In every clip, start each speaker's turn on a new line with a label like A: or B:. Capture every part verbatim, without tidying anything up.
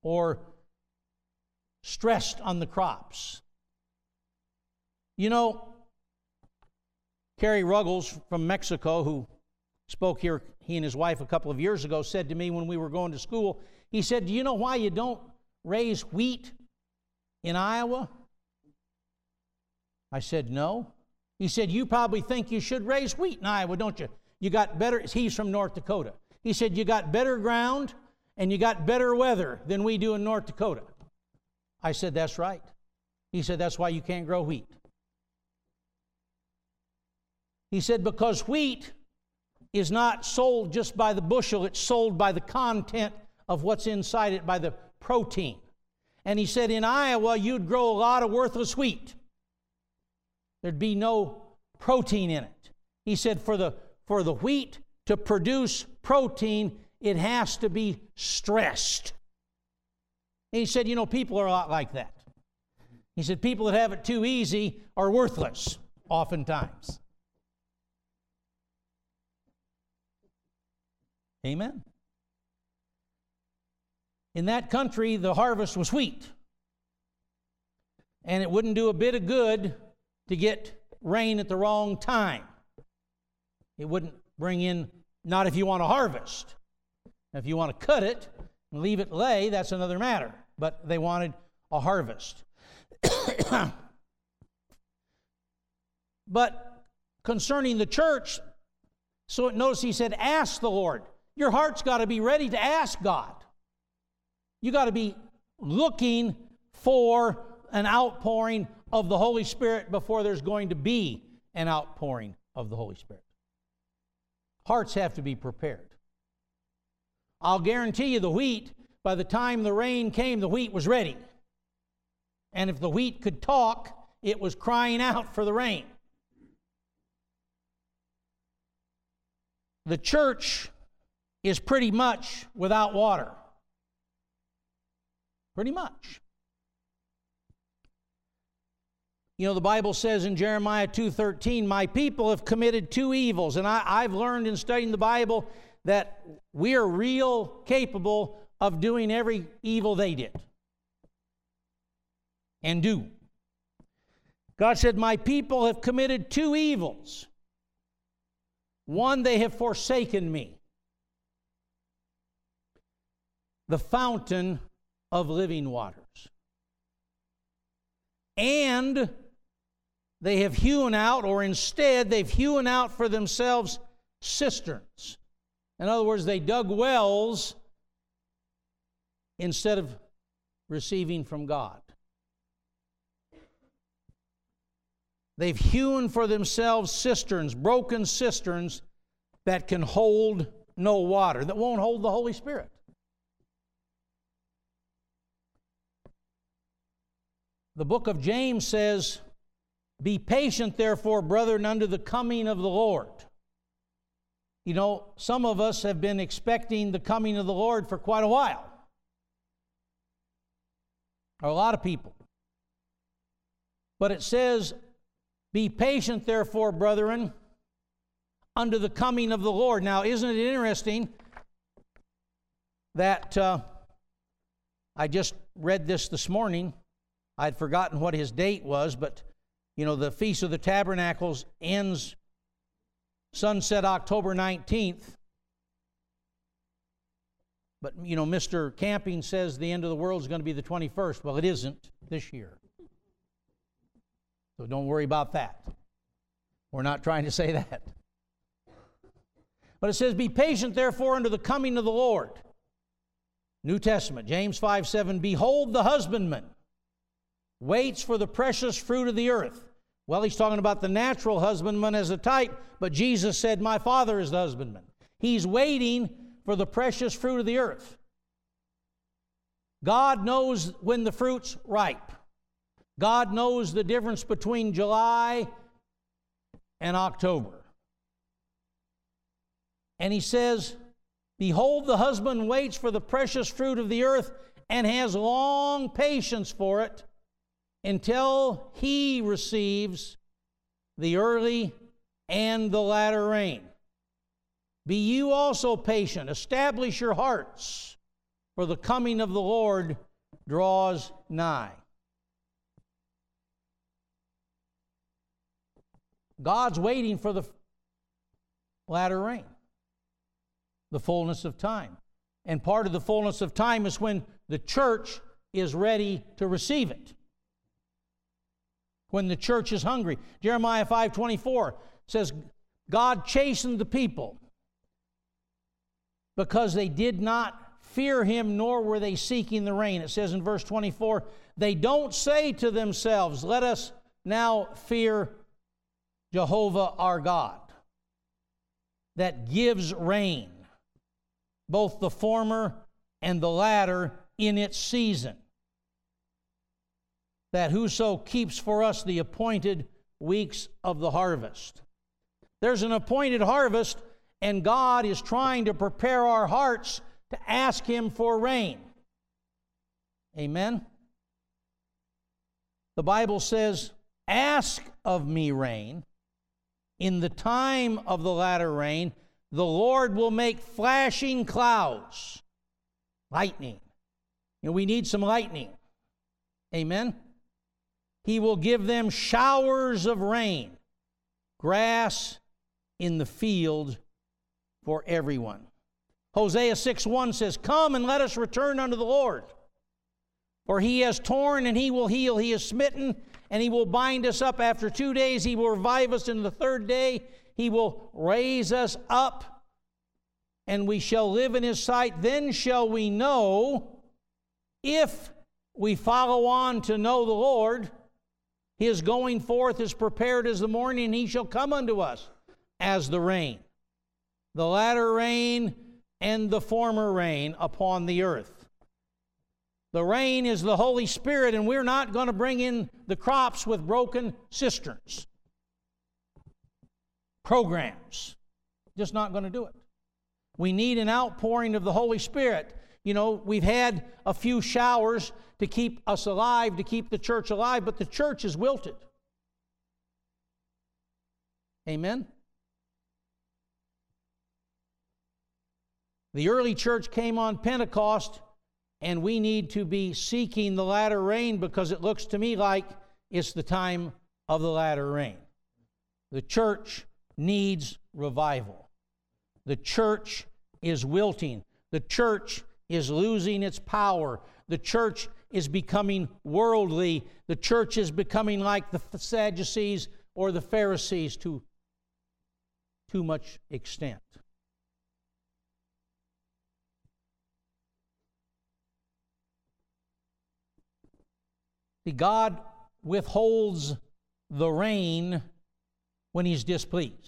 A: or stressed on the crops. You know, Kerry Ruggles from Mexico, who spoke here, he and his wife a couple of years ago, said to me when we were going to school, he said, do you know why you don't raise wheat in Iowa? I said, no. He said, you probably think you should raise wheat in Iowa, don't you? You got better, he's from North Dakota. He said, you got better ground and you got better weather than we do in North Dakota. I said, that's right. He said, that's why you can't grow wheat. He said, because wheat is not sold just by the bushel, it's sold by the content of what's inside it, by the protein. And he said, in Iowa, you'd grow a lot of worthless wheat. There'd be no protein in it. He said, for the, for the wheat to produce protein, it has to be stressed. And he said, you know, people are a lot like that. He said, people that have it too easy are worthless, oftentimes. Amen. In that country, the harvest was wheat. And it wouldn't do a bit of good to get rain at the wrong time. It wouldn't bring in, not if you want to harvest. If you want to cut it and leave it lay, that's another matter. But they wanted a harvest. But concerning the church, so notice he said, ask the Lord. Your heart's got to be ready to ask God. You got to be looking for an outpouring of the Holy Spirit before there's going to be an outpouring of the Holy Spirit. Hearts have to be prepared. I'll guarantee you the wheat, by the time the rain came, the wheat was ready. And if the wheat could talk, it was crying out for the rain. The church is pretty much without water. Pretty much. You know, the Bible says in Jeremiah two thirteen, my people have committed two evils. And I, I've learned in studying the Bible that we are real capable of doing every evil they did. And do. God said, my people have committed two evils. One, they have forsaken me, the fountain of living waters. And they have hewn out, or instead, they've hewn out for themselves cisterns. In other words, they dug wells instead of receiving from God. They've hewn for themselves cisterns, broken cisterns that can hold no water, that won't hold the Holy Spirit. The book of James says, be patient, therefore, brethren, unto the coming of the Lord. You know, some of us have been expecting the coming of the Lord for quite a while. Or a lot of people. But it says, be patient, therefore, brethren, unto the coming of the Lord. Now, isn't it interesting that uh, I just read this this morning. I'd forgotten what his date was, but, you know, the Feast of the Tabernacles ends sunset October nineteenth. But, you know, Mister Camping says the end of the world is going to be the twenty-first. Well, it isn't this year. So don't worry about that. We're not trying to say that. But it says, be patient, therefore, unto the coming of the Lord. New Testament, James five seven, behold, the husbandman waits for the precious fruit of the earth. Well, he's talking about the natural husbandman as a type, but Jesus said, my Father is the husbandman. He's waiting for the precious fruit of the earth. God knows when the fruit's ripe. God knows the difference between July and October. And he says, behold, the husband waits for the precious fruit of the earth and has long patience for it until he receives the early and the latter rain. Be you also patient. Establish your hearts, for the coming of the Lord draws nigh. God's waiting for the latter rain, the fullness of time. And part of the fullness of time is when the church is ready to receive it. When the church is hungry. Jeremiah five twenty-four says, God chastened the people because they did not fear Him, nor were they seeking the rain. It says in verse twenty-four, they don't say to themselves, let us now fear Jehovah our God, that gives rain, both the former and the latter in its season, that whoso keeps for us the appointed weeks of the harvest. There's an appointed harvest, and God is trying to prepare our hearts to ask Him for rain. Amen? The Bible says, ask of me rain. In the time of the latter rain, the Lord will make flashing clouds, lightning. And we need some lightning. Amen? He will give them showers of rain, grass in the field for everyone. Hosea six one says, come and let us return unto the Lord. For He has torn and He will heal. He has smitten and He will bind us up. After two days He will revive us. In the third day He will raise us up, and we shall live in His sight. Then shall we know, if we follow on to know the Lord, His going forth is prepared as the morning, and He shall come unto us as the rain, the latter rain and the former rain upon the earth. The rain is the Holy Spirit, and we're not going to bring in the crops with broken cisterns, programs. Just not going to do it. We need an outpouring of the Holy Spirit. You know, we've had a few showers to keep us alive, to keep the church alive, but the church is wilted. Amen? The early church came on Pentecost, and we need to be seeking the latter rain, because it looks to me like it's the time of the latter rain. The church needs revival. The church is wilting. The church is losing its power. The church is becoming worldly. The church is becoming like the Sadducees or the Pharisees to too much extent. See, God withholds the rain when He's displeased.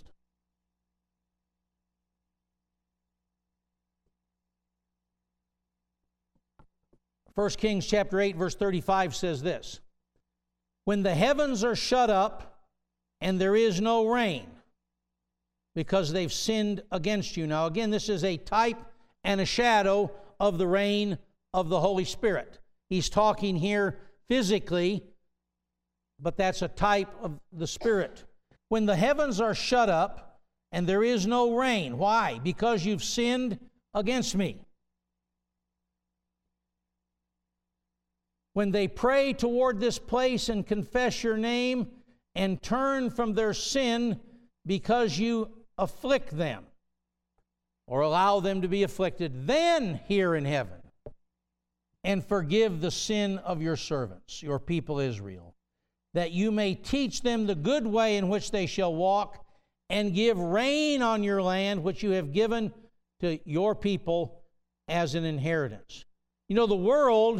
A: First Kings chapter eight, verse thirty-five says this, when the heavens are shut up and there is no rain, because they've sinned against you. Now again, this is a type and a shadow of the rain of the Holy Spirit. He's talking here physically, but that's a type of the Spirit. When the heavens are shut up and there is no rain. Why? Because you've sinned against me. When they pray toward this place and confess your name and turn from their sin because you afflict them or allow them to be afflicted, then hear in heaven and forgive the sin of your servants, your people Israel, that you may teach them the good way in which they shall walk, and give rain on your land, which you have given to your people as an inheritance. You know, the world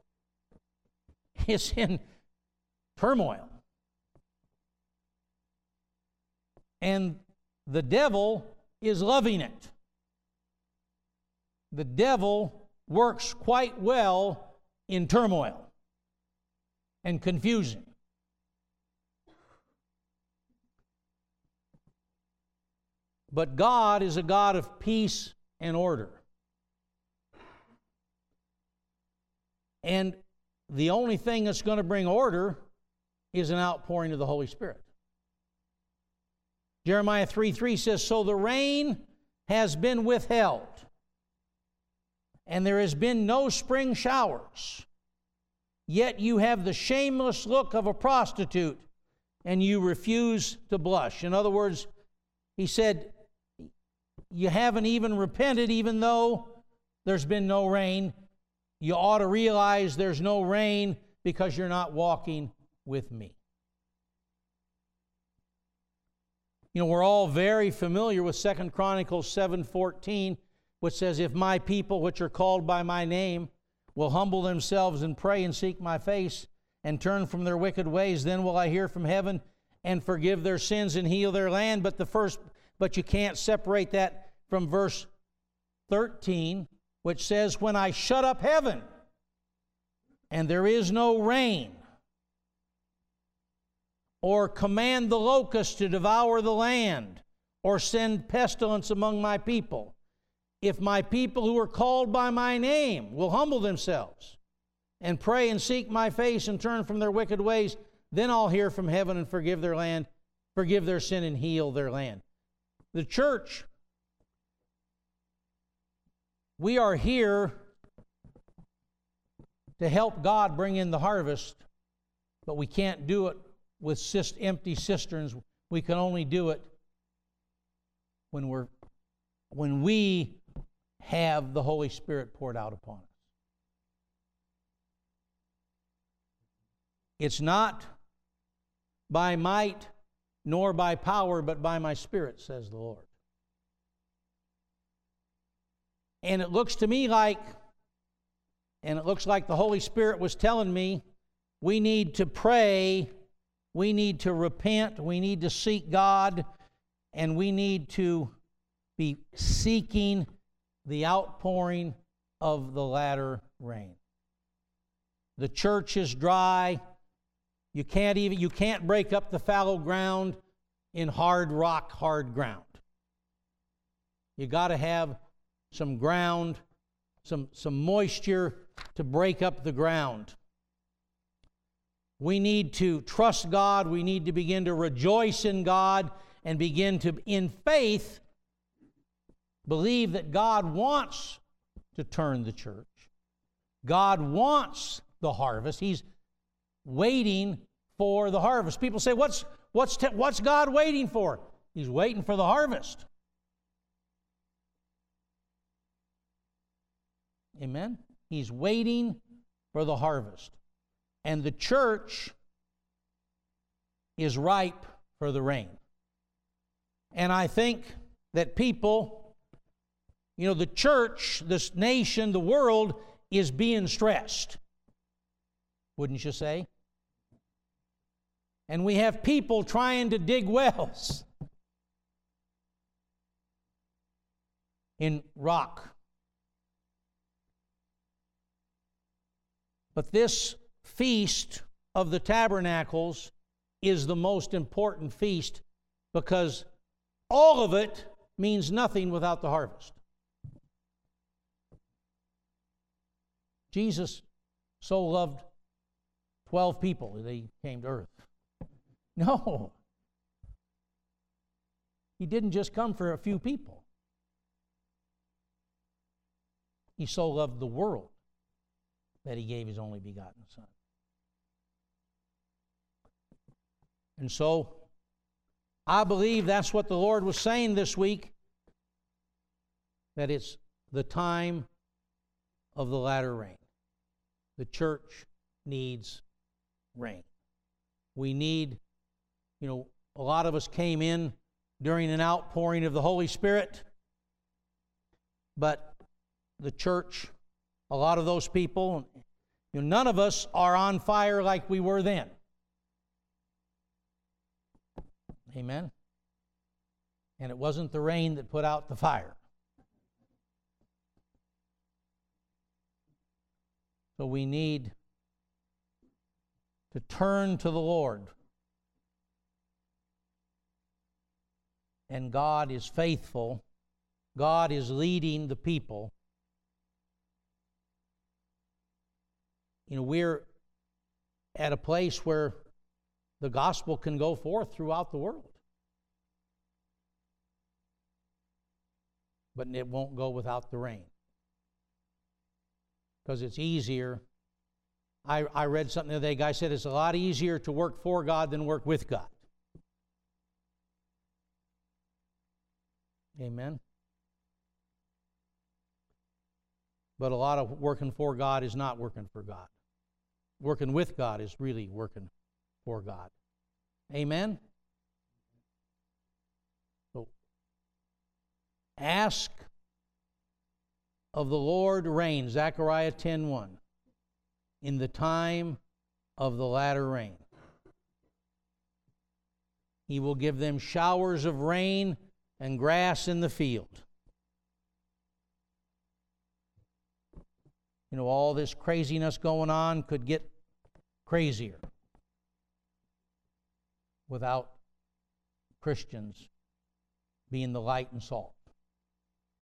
A: is in turmoil, and the devil is loving it. The devil works quite well in turmoil and confusion. But God is a God of peace and order. And the only thing that's going to bring order is an outpouring of the Holy Spirit. Jeremiah three three says, so the rain has been withheld. and there has been no spring showers. Yet you have the shameless look of a prostitute, and you refuse to blush. In other words, he said, you haven't even repented even though there's been no rain. You ought to realize there's no rain because you're not walking with me. You know, we're all very familiar with Second Chronicles seven fourteen, which says, if my people which are called by my name will humble themselves and pray and seek my face and turn from their wicked ways, then will I hear from heaven and forgive their sins and heal their land. But the first, but you can't separate that from verse thirteen, which says, when I shut up heaven and there is no rain, or command the locusts to devour the land, or send pestilence among my people, if my people who are called by my name will humble themselves and pray and seek my face and turn from their wicked ways, then I'll hear from heaven and forgive their land, forgive their sin and heal their land. The church, we are here to help God bring in the harvest, but we can't do it with empty cisterns. We can only do it when we're when we have the Holy Spirit poured out upon us. It's not by might nor by power, but by my Spirit, says the Lord. And it looks to me like, and it looks like the Holy Spirit was telling me, we need to pray, we need to repent, we need to seek God, and we need to be seeking the outpouring of the latter rain. The church is dry. You can't even you can't break up the fallow ground in hard rock, hard ground. You got to have some ground, some some moisture to break up the ground. We need to trust God. We need to begin to rejoice in God and begin to, in faith, believe that God wants to turn the church. God wants the harvest. He's waiting for the harvest. People say, what's, what's, te- what's God waiting for? He's waiting for the harvest. Amen? He's waiting for the harvest. And the church is ripe for the rain. And I think that people, you know, the church, this nation, the world is being stressed. Wouldn't you say? And we have people trying to dig wells in rock. But this feast of the tabernacles is the most important feast because all of it means nothing without the harvest. Jesus so loved twelve people that he came to earth. No. He didn't just come for a few people. He so loved the world that he gave his only begotten Son. And so, I believe that's what the Lord was saying this week, that it's the time of the latter rain. The church needs rain. We need, you know, a lot of us came in during an outpouring of the Holy Spirit, but the church, a lot of those people, you know, none of us are on fire like we were then. Amen? And it wasn't the rain that put out the fire. So we need to turn to the Lord. And God is faithful. God is leading the people. You know, we're at a place where the gospel can go forth throughout the world. But it won't go without the rain. because it's easier. I, I read something the other day. A guy said it's a lot easier to work for God than work with God. Amen. But a lot of working for God is not working for God. Working with God is really working for God. Amen? So, ask of the Lord rain, Zechariah ten one, in the time of the latter rain. He will give them showers of rain and grass in the field. You know, all this craziness going on could get crazier without Christians being the light and salt.